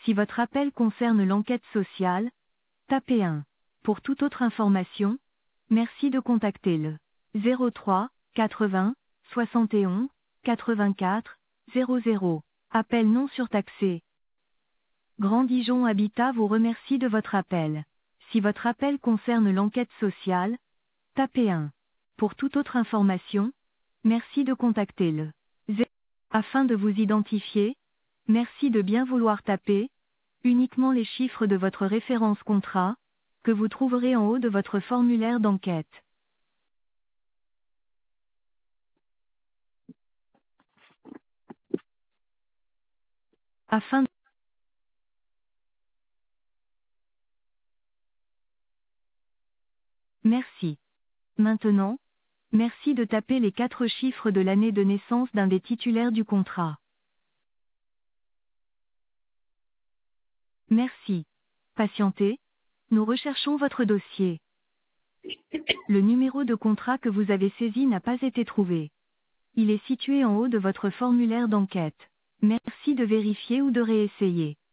Si votre appel concerne l'enquête sociale, tapez 1. Pour toute autre information, merci de contacter le 03 80 71 84 00. Appel non surtaxé. Grand Dijon Habitat vous remercie de votre appel. Si votre appel concerne l'enquête sociale, tapez 1. Pour toute autre information, merci de contacter le 0. Afin de vous identifier, merci de bien vouloir taper uniquement les chiffres de votre référence contrat, que vous trouverez en haut de votre formulaire d'enquête. Afin de... Merci. Maintenant, merci de taper les 4 chiffres de l'année de naissance d'un des titulaires du contrat. Merci. Patientez, nous recherchons votre dossier. Le numéro de contrat que vous avez saisi n'a pas été trouvé. Il est situé en haut de votre formulaire d'enquête. Merci de vérifier ou de réessayer.